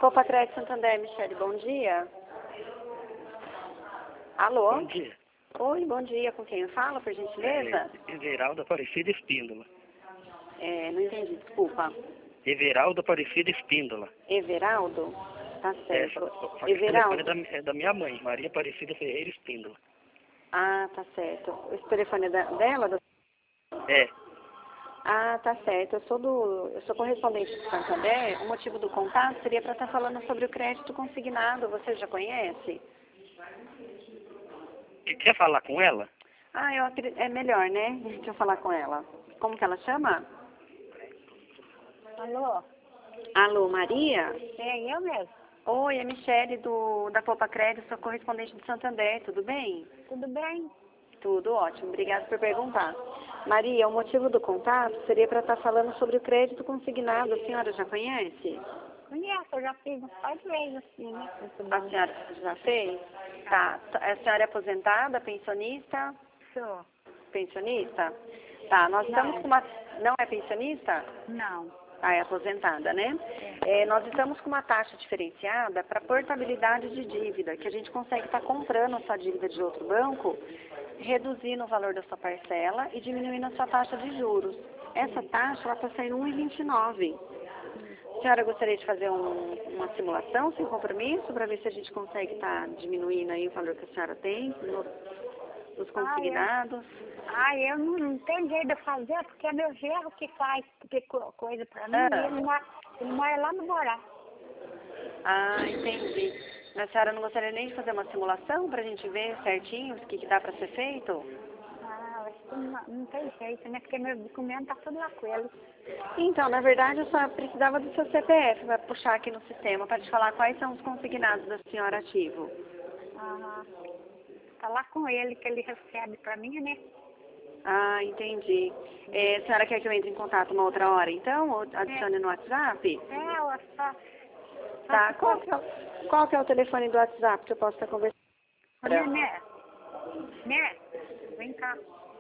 Copa Crédito Santander, Michele, bom dia. Alô? Bom dia. Oi, bom dia. Com quem eu falo, por gentileza? Everaldo Aparecida Espíndola. Não entendi, desculpa. Everaldo Aparecida Espíndola. Everaldo? Tá certo. Só que esse telefone é da minha mãe, Maria Aparecida Ferreira Espíndola. Ah, tá certo. Esse telefone é dela? É. Ah, tá certo. Eu sou correspondente do Santander. O motivo do contato seria para estar falando sobre o crédito consignado. Você já conhece? Quer falar com ela? Ah, é melhor, né? Deixa eu falar com ela. Como que ela chama? Alô? Alô, Maria? É eu mesmo. Oi, é Michele da Copa Crédito, sou correspondente do Santander, tudo bem? Tudo bem? Tudo ótimo, obrigada por perguntar. Maria, o motivo do contato seria para estar falando sobre o crédito consignado, a senhora já conhece? Conheço, eu já fiz uns 4 vezes assim, né? A senhora já fez? Tá, a senhora é aposentada, pensionista? Sou. Pensionista? Tá, nós estamos Não. com uma... Não é pensionista? Não. Ah, é aposentada, né? Nós estamos com uma taxa diferenciada para portabilidade de dívida, que a gente consegue estar comprando a sua dívida de outro banco, reduzindo o valor da sua parcela e diminuindo a sua taxa de juros. Essa taxa ela está saindo 1,29. A senhora gostaria de fazer uma simulação sem compromisso para ver se a gente consegue estar diminuindo aí o valor que a senhora tem nos consignados? Eu não tenho jeito de fazer, porque é meu genro que faz coisa pra mim, Ah. e ele mora lá no Borá. Ah, entendi. A senhora não gostaria nem de fazer uma simulação para a gente ver certinho o que dá para ser feito? Acho que não tem jeito, né? Porque meu documento tá tudo lá com ele. Então, na verdade, eu só precisava do seu CPF para puxar aqui no sistema, para te falar quais são os consignados da senhora ativo. Tá lá com ele que ele recebe pra mim, né? Ah, entendi. A senhora quer que eu entre em contato uma outra hora, então? Ou adicione no WhatsApp? Eu só... Tá. Qual que é o telefone do WhatsApp que eu posso estar conversando? Olha, né? Né? Vem cá.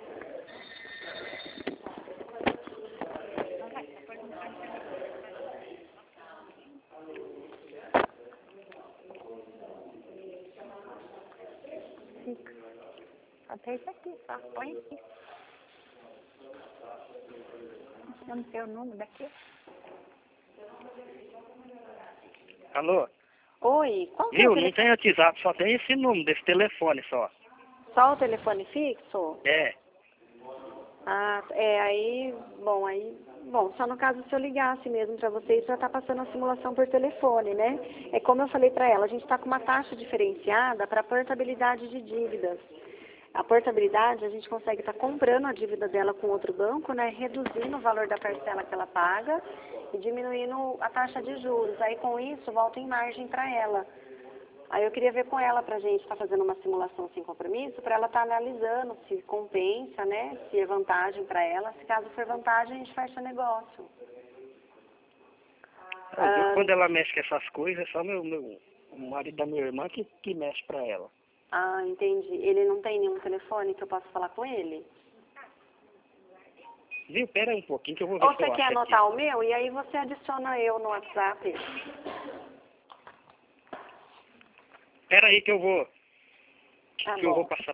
Fica. Até isso aqui, só. Põe aqui. Eu não sei o número daqui. Alô? Oi, qual que é o Viu? Não telefone? tem WhatsApp, só tem esse número desse telefone só. Só o telefone fixo? É. Ah, bom, só no caso se eu ligasse mesmo para vocês para estar passando a simulação por telefone, né? É como eu falei para ela, a gente está com uma taxa diferenciada para portabilidade de dívidas. A portabilidade, a gente consegue estar comprando a dívida dela com outro banco, né? Reduzindo o valor da parcela que ela paga e diminuindo a taxa de juros. Aí com isso volta em margem para ela. Aí eu queria ver com ela para a gente estar fazendo uma simulação sem compromisso, para ela estar analisando se compensa, né? Se é vantagem para ela. Se caso for vantagem, a gente fecha o negócio. Quando ela mexe com essas coisas, é só o marido da minha irmã que mexe pra ela. Ah, entendi. Ele não tem nenhum telefone que eu possa falar com ele? Viu? Pera aí um pouquinho que eu vou ver Ou se você eu quer acho anotar aqui. o meu e aí você adiciona eu no WhatsApp? Pera aí que eu vou... Tá que eu vou bom. passar...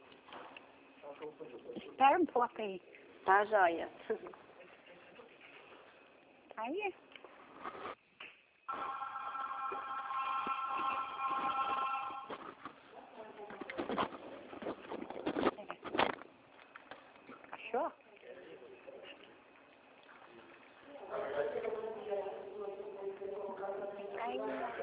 Espera um pouco aí. Tá, joia. Aí. Achou? Aí.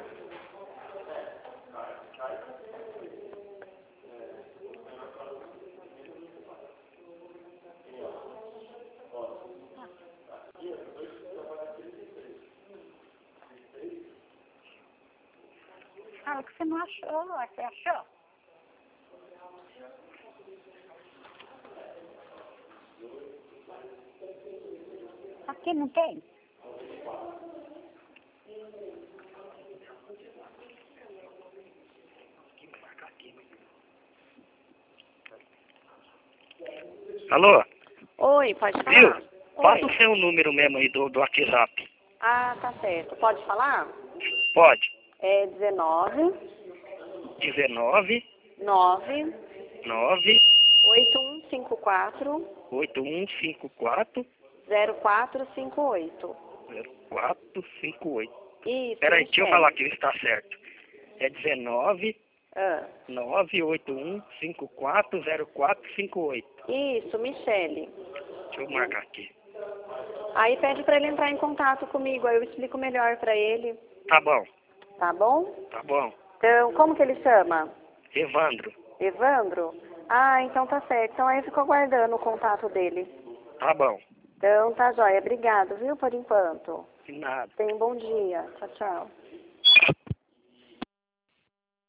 Fala que você não achou, você achou? Aqui não tem? Alô? Oi, pode Viu? falar? Passa Oi. o seu número mesmo aí do WhatsApp. Ah, tá certo. Pode falar? Pode. É 19 19 9 9 8154 8154 0458. 0458. Isso, Peraí, deixa eu Michele. falar que está certo. É 19 Ah, 981540458. isso, Michele. Deixa eu marcar aqui. Aí pede para ele entrar em contato comigo, aí eu explico melhor para ele, Tá bom, tá bom? tá bom. Então, como que ele chama? Evandro. Evandro? Ah, então tá certo. Então aí eu fico aguardando o contato dele. Tá bom. Então tá jóia. Obrigado, viu, por enquanto. De nada. Tenha um bom dia. Tchau, tchau.